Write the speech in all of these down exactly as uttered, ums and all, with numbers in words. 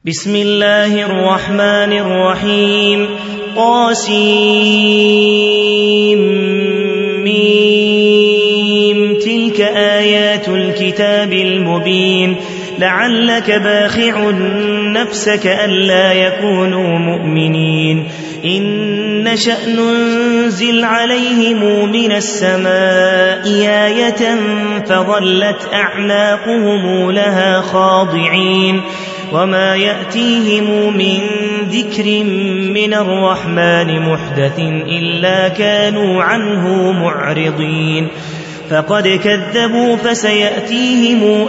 بسم الله الرحمن الرحيم قاسم ميم تلك آيات الكتاب المبين لعلك باخع نفسك ألا يكونوا مؤمنين إن نشأ ننزل عليهم من السماء آية فظلت أعناقهم لها خاضعين وما يأتيهم من ذكر من الرحمن محدث إلا كانوا عنه معرضين فقد كذبوا فسيأتيهم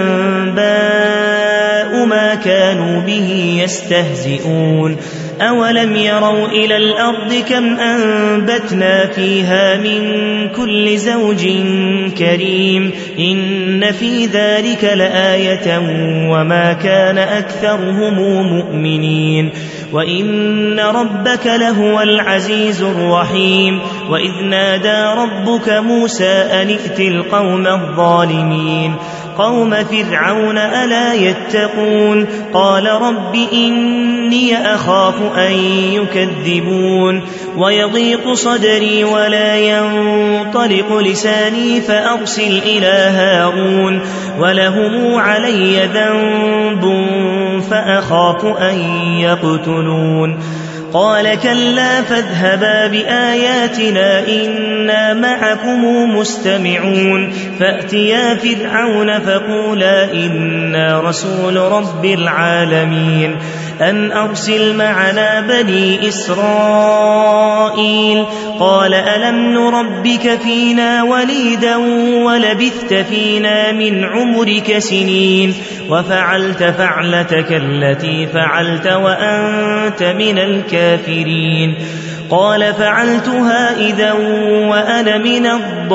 أنباء ما كانوا به يستهزئون أولم يروا إلى الأرض كم أنبتنا فيها من كل زوج كريم إن في ذلك لآية وما كان أكثرهم مؤمنين وإن ربك لهو العزيز الرحيم وإذ نادى ربك موسى أن ائت القوم الظالمين قوم فرعون ألا يتقون قال رب إني أخاف أن يكذبون ويضيق صدري ولا ينطلق لساني فأرسل إلى هارون ولهم علي ذنب فأخاف أن يقتلون قال كلا فاذهبا بآياتنا إنا معكم مستمعون فأتيا فرعون فقولا إنا رسول رب العالمين أن أرسل معنا بني إسرائيل قال ألم نربك فينا وليدا ولبثت فينا من عمرك سنين وفعلت فعلتك التي فعلت وأنت من الكافرين قال فعلتها إذا وأنا من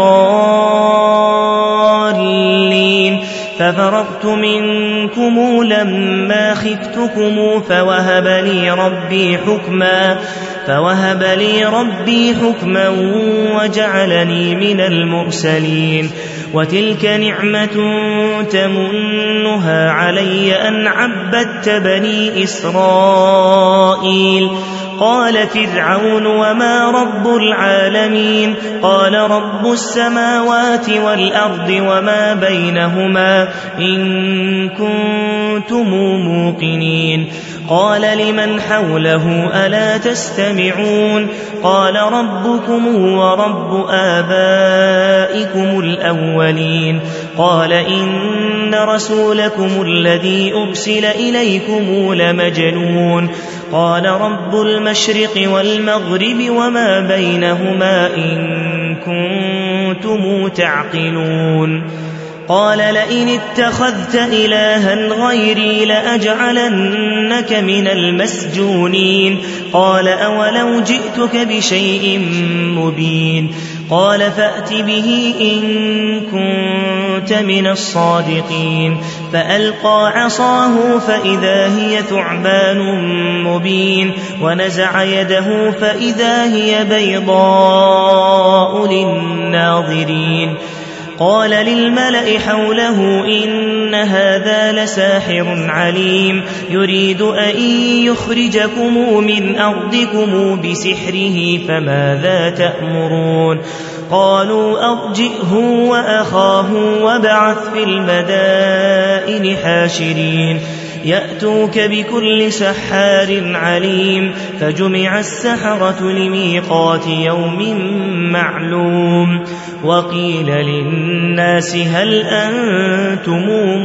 الضالين ففررت منكم لما خفتكم فوهب لي ربي حكما فوهب لي ربي حكما وجعلني من المرسلين وتلك نعمة تمنها علي أن عبدت بني إسرائيل قال فرعون وما رب العالمين قال رب السماوات والأرض وما بينهما إن كنتم موقنين قال لمن حوله ألا تستمعون قال ربكم ورب آبائكم الأولين قال إن رسولكم الذي أرسل إليكم لمجنون قال رب المشرق والمغرب وما بينهما إن كنتم تعقلون قال لئن اتخذت إلها غيري لأجعلنك من المسجونين قال أولو جئتك بشيء مبين قال فأت به إن كنت من الصادقين فألقى عصاه فإذا هي ثعبان مبين ونزع يده فإذا هي بيضاء للناظرين قال للملأ حوله إن هذا لساحر عليم يريد أن يخرجكم من أرضكم بسحره فماذا تأمرون قالوا أرجئه وأخاه وابعث في المدائن حاشرين يأتوك بكل سحار عليم فجمع السحرة لميقات يوم معلوم وقيل للناس هل أنتم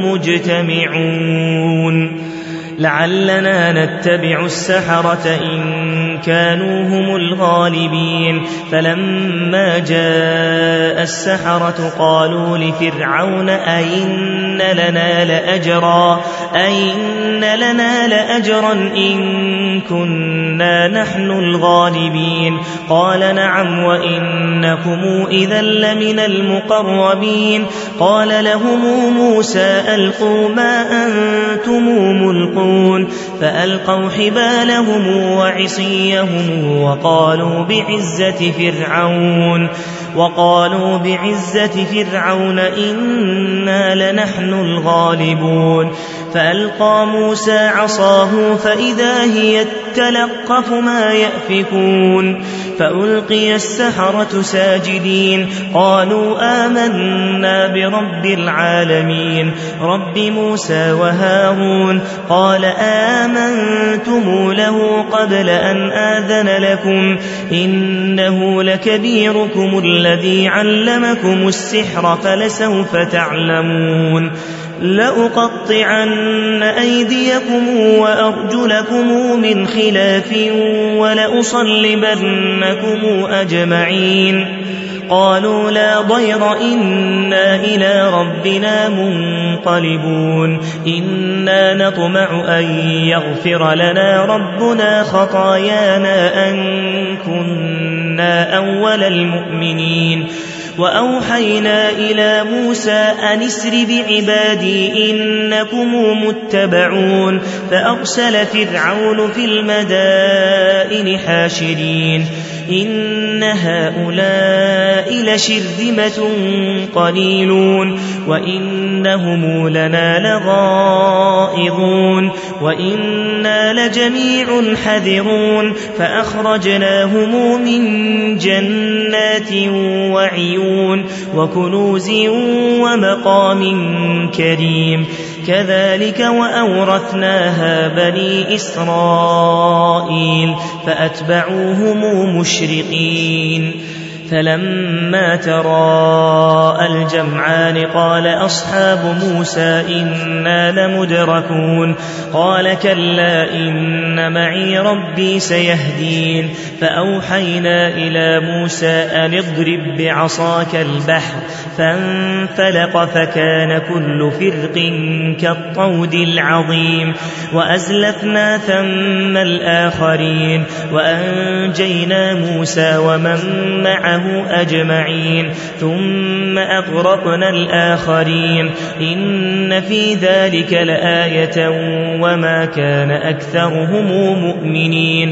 مجتمعون لعلنا نتبع السحرة إن كانوا هم الغالبين فلما جاء السحرة قالوا لفرعون أئن لنا لأجرا أئن لنا لأجرا إن كنا نحن الغالبين قال نعم وإنكم إذا لمن المقربين قال لهم موسى ألقوا ما أنتم ملقون فألقوا حبالهم وعصيهم وقالوا بعزة فرعون وقالوا بعزة فرعون إنا لنحن الغالبون فألقى موسى عصاه فإذا هي تلقف ما يأفكون فألقي السحرة ساجدين قالوا آمنا برب العالمين رب موسى وهارون قال آمنتم له قبل أن آذن لكم إنه لكبيركم الذي علمكم السحر فلسوف تعلمون لأقطعن أيديكم وأرجلكم من خلاف ولأصلبنكم أجمعين قالوا لا ضير إنا إلى ربنا منقلبون إنا نطمع أن يغفر لنا ربنا خطايانا أن كنا أول المؤمنين وأوحينا إلى موسى أن اسر بعبادي إنكم متبعون فأرسل فرعون في المدائن حاشرين إن هؤلاء لشرذمة قليلون وإنهم لنا لغائظون وإنا لجميع حذرون فأخرجناهم من جنات وعيون وكنوز ومقام كريم كذلك وأورثناها بني إسرائيل فأتبعوهم مشرقين فلما تراءى الجمعان قال أصحاب موسى إنا لمدركون قال كلا إن معي ربي سيهدين فأوحينا إلى موسى أن اضرب بعصاك البحر فانفلق فكان كل فرق كالطود العظيم وأزلفنا ثم الآخرين وأنجينا موسى ومن معه أجمعين ثم أغرقنا الآخرين إن في ذلك لآية وما كان أكثرهم مؤمنين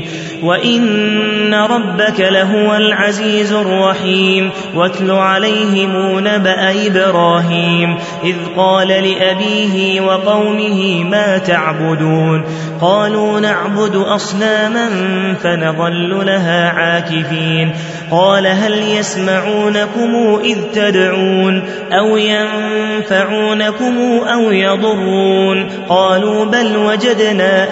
وإن ربك لهو العزيز الرحيم واتل عليهم نبأ إبراهيم إذ قال لأبيه وقومه ما تعبدون قالوا نعبد أصناما فنظل لها عاكفين قال هل يسمعونكم إذ تدعون أو ينفعونكم أو يضرون قالوا بل وجدنا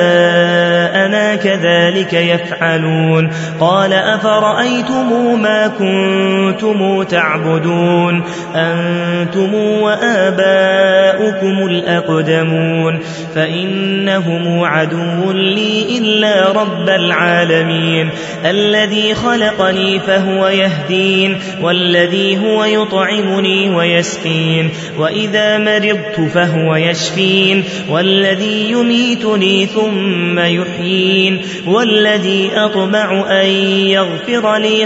آباءنا كذلك يفعلون قال أفرأيتم ما كنتم تعبدون أنتم وآباؤكم الأقدمون فإنهم عدو لي إلا رب العالمين الذي خلقني فهو يهدين والذي هو يطعمني ويسقين وإذا مرضت فهو يشفين والذي يميتني ثم يحيين والذي أطمع أن يغفر لي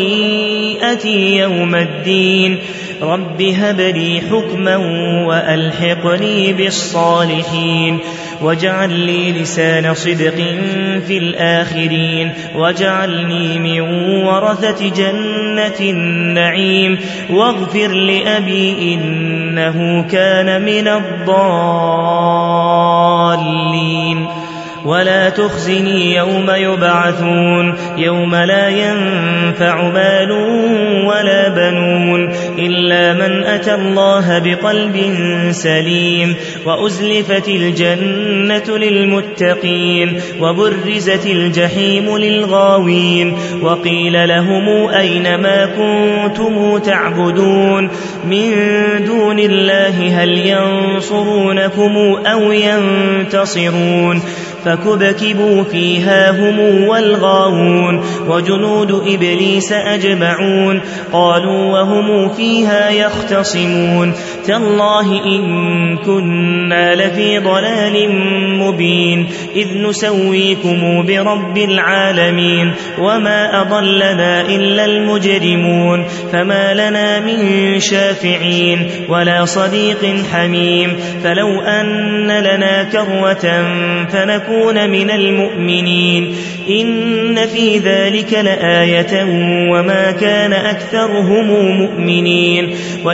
خطيئتي يوم الدين رب هب لي حكما وألحقني بالصالحين واجعل لي لسان صدق في الآخرين واجعلني من ورثة جنة النعيم واغفر لأبي إنه كان من الضالين ولا تخزني يوم يبعثون يوم لا ينفع مال ولا بنون إلا من أتى الله بقلب سليم وأزلفت الجنة للمتقين وبرزت الجحيم للغاوين وقيل لهم أين ما كنتم تعبدون من دون الله هل ينصرونكم أو ينتصرون فكبكبوا فيها هم والغاوون وجنود إبليس أجمعون قالوا وهم فيها يختصمون تالله إن كنا لفي ضلال مبين إذ نسويكم برب العالمين وما أضلنا إلا المجرمون فما لنا من شافعين ولا صديق حميم فلو أن لنا كروة فنكون من المؤمنين إن في ذلك لآية وما كان أكثرهم مؤمنين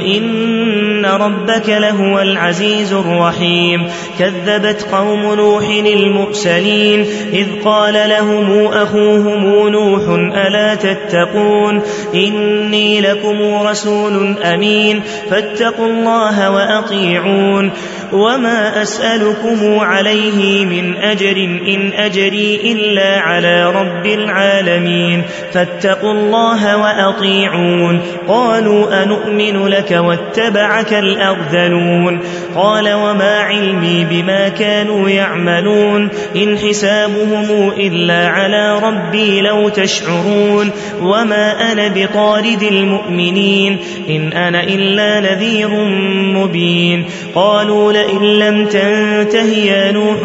وإن ربك لهو العزيز الرحيم كذبت قوم نوح المرسلين إذ قال لهم أخوهم نوح ألا تتقون إني لكم رسول أمين فاتقوا الله وأطيعون وما أسألكم عليه من أجر إن أجري إلا على رب العالمين فاتقوا الله وأطيعون قالوا أنؤمن لك واتبعك الأرذلون قال وما علمي بما كانوا يعملون إن حسابهم إلا على ربي لو تشعرون وما أنا بطارد المؤمنين إن أنا إلا نذير مبين قالوا لئن لم تنته يا نوح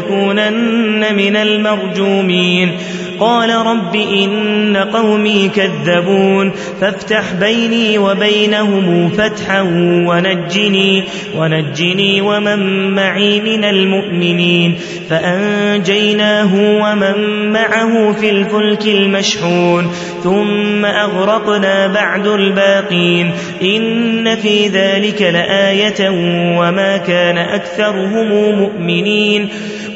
لتكونن من المرجومين قال رب إن قومي كذبون فافتح بيني وبينهم فتحا ونجني, ونجني ومن معي من المؤمنين فأنجيناه ومن معه في الفلك المشحون ثم أغرقنا بعد الباقين إن في ذلك لآية وما كان أكثرهم مؤمنين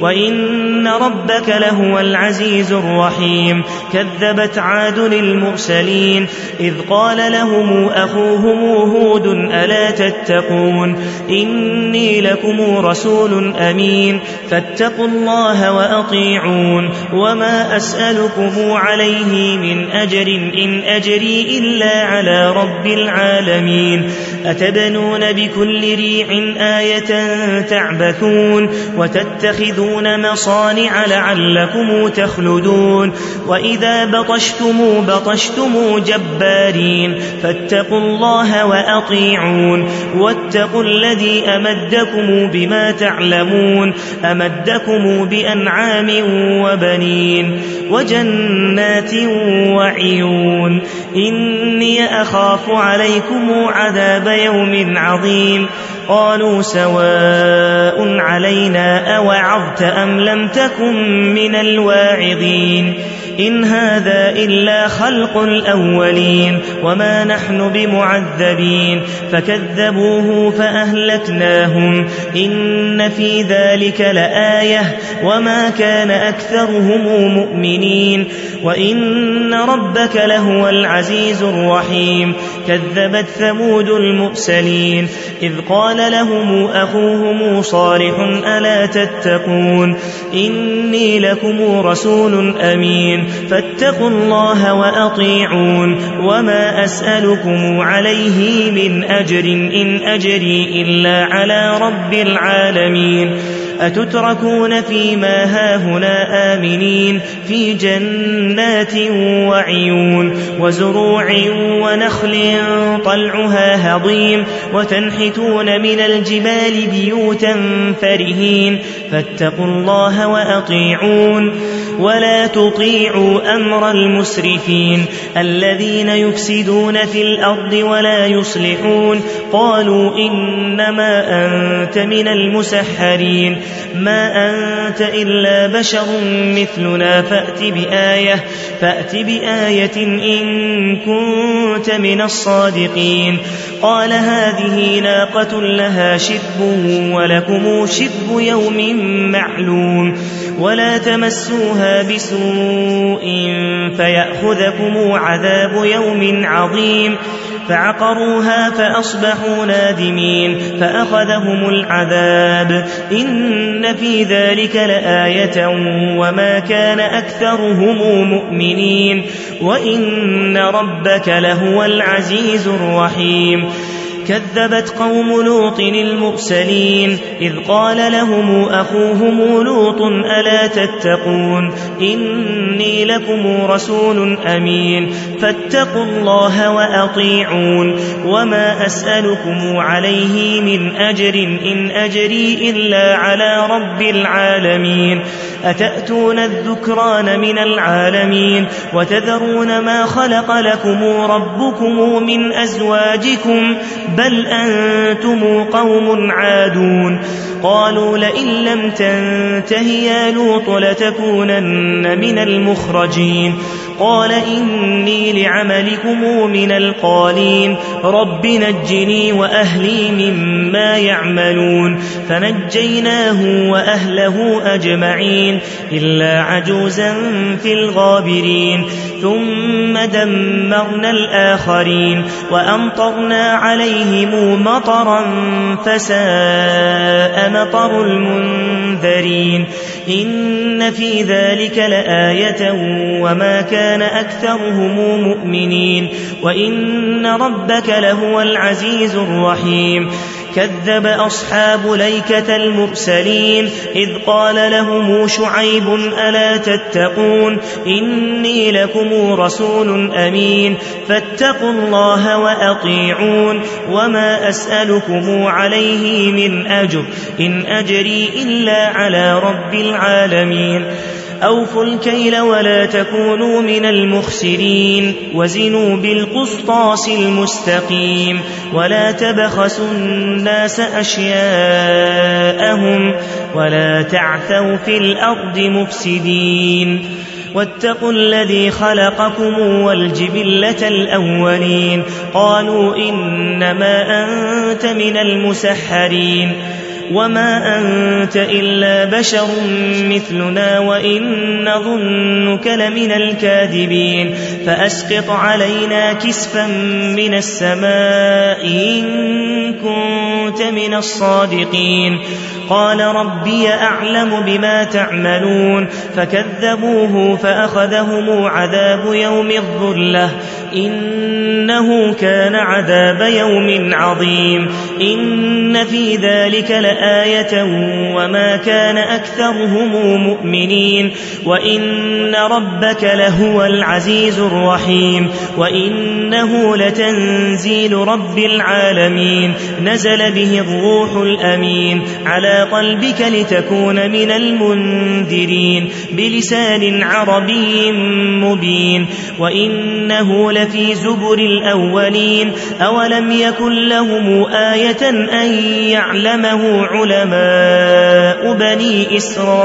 وإن ربك لهو العزيز الرحيم كذبت عاد المرسلين إذ قال لهم أخوهم هود ألا تتقون إني لكم رسول أمين فاتقوا الله وأطيعون وما أسألكم عليه من أجر إن أجري إلا على رب العالمين أتبنون بكل ريع آية تعبثون وتتخذون مصانع لعلكم تخلدون وإذا بطشتم بطشتم جبارين فاتقوا الله وأطيعون واتقوا الذي أمدكم بما تعلمون أمدكم بأنعام وبنين وجنات وعيون إني أخاف عليكم عذاب يوم عظيم قالوا سواء علينا أوعظت أم لم تكن من الواعظين إن هذا إلا خلق الأولين وما نحن بمعذبين فكذبوه فأهلكناهم إن في ذلك لآية وما كان أكثرهم مؤمنين وإن ربك لهو العزيز الرحيم كذبت ثمود المرسلين إذ قال لهم أخوهم صالح ألا تتقون إني لكم رسول أمين فاتقوا الله وأطيعون وما أسألكم عليه من أجر إن أجري إلا على رب العالمين أتتركون فيما هاهنا آمنين في جنات وعيون وزروع ونخل طلعها هضيم وتنحتون من الجبال بيوتا فرهين فاتقوا الله وأطيعون ولا تطيعوا أمر المسرفين الذين يفسدون في الأرض ولا يصلحون قالوا إنما أنت من المسحرين ما أنت إلا بشر مثلنا فأت بآية, فأت بآية إن كنت من الصادقين قال هذه ناقة لها شرب ولكم شرب يوم معلوم ولا تمسوها بسوء فيأخذكم عذاب يوم عظيم فعقروها فأصبحوا نادمين فأخذهم العذاب إن في ذلك لآية وما كان أكثرهم مؤمنين وإن ربك لهو العزيز الرحيم كذبت قوم لوط المرسلين إذ قال لهم أخوهم لوط ألا تتقون إني لكم رسول أمين فاتقوا الله وأطيعون وما أسألكم عليه من أجر إن أجري إلا على رب العالمين أتأتون الذكران من العالمين وتذرون ما خلق لكم ربكم من أزواجكم بل أنتم قوم عادون قالوا لئن لم تنته يا لوط لتكونن من المخرجين قال إني لعملكم من القالين رب نجني وأهلي مما يعملون فنجيناه وأهله أجمعين إلا عجوزا في الغابرين ثم دمرنا الآخرين وأمطرنا عليهم مطرا فساء مطر المنذرين إن في ذلك لآية وما كان أكثرهم مؤمنين وإن ربك لهو العزيز الرحيم كذب أصحاب ليكة المرسلين إذ قال لهم شعيب ألا تتقون إني لكم رسول أمين فاتقوا الله وأطيعون وما أسألكم عليه من أجر إن أجري إلا على رب العالمين أوفوا الكيل ولا تكونوا من المخسرين وزنوا بالقسطاس المستقيم ولا تبخسوا الناس أشياءهم ولا تعثوا في الأرض مفسدين واتقوا الذي خلقكم والجبلة الأولين قالوا إنما أنت من المسحرين وما أنت إلا بشر مثلنا وإن نظنك لمن الكاذبين فأسقط علينا كسفا من السماء إن كنت من الصادقين قال ربي أعلم بما تعملون فكذبوه فأخذهم عذاب يوم الظلة إنه كان عذاب يوم عظيم إن في ذلك لآية وما كان أكثرهم مؤمنين وإن ربك لهو العزيز الرحيم وإنه لتنزيل رب العالمين نزل به الروح الأمين على قلبك لتكون من المنذرين بلسان عربي مبين وإنه لفي زبر الأولين أولم يكن لهم آية أن يعلمه علماء بني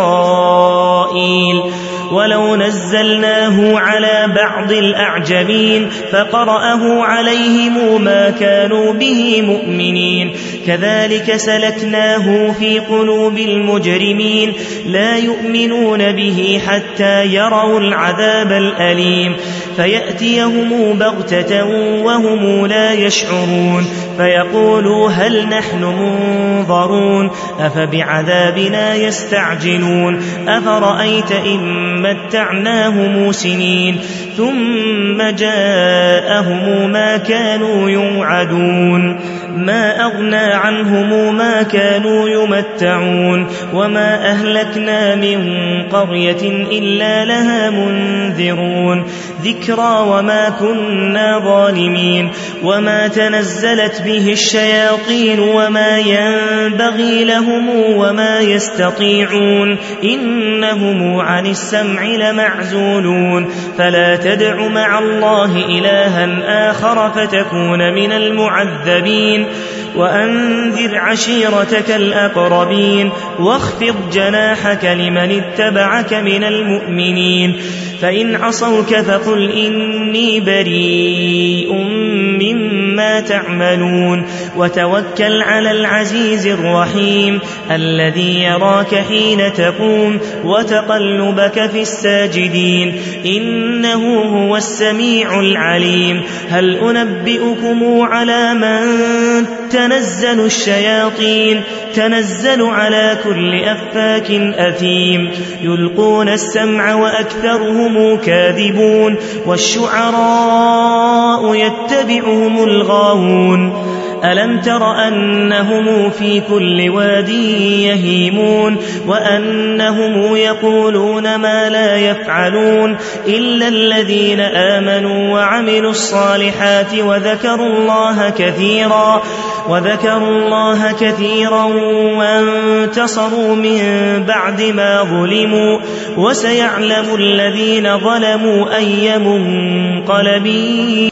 إسرائيل ولو نزلناه على بعض الأعجمين فقرأه عليهم ما كانوا به مؤمنين كذلك سلكناه في قلوب المجرمين لا يؤمنون به حتى يروا العذاب الأليم فيأتيهم بغتة وهم لا يشعرون فيقولوا هل نحن منظرون أفبعذابنا يستعجلون أفرأيت إن متعناهم سنين ثم جاءهم ما كانوا يوعدون ما أغنى عنهم ما كانوا يمتعون وما أهلكنا من قرية إلا لها منذرون ذكرى وما كنا ظالمين وما تنزلت به الشياطين وما ينبغي لهم وما يستطيعون إنهم عن السمع لمعزولون فلا تدع مع الله إلها آخر فتكون من المعذبين وأنذر عشيرتك الأقربين واخفض جناحك لمن اتبعك من المؤمنين فإن عصوك فقل إني بريء مما تعملون وتوكل على العزيز الرحيم الذي يراك حين تقوم وتقلبك في الساجدين إنه هو السميع العليم هل أنبئكم على من تنزل الشياطين تنزل على كل أفاك أثيم يلقون السمع وأكثرهم كاذبون والشعراء يتبعهم الغاوون ألم تر أنهم في كل واد يهيمون وأنهم يقولون ما لا يفعلون إلا الذين آمنوا وعملوا الصالحات وذكروا الله كثيرا وذكروا الله كثيرا وانتصروا من بعد ما ظلموا وسيعلم الذين ظلموا أي منقلب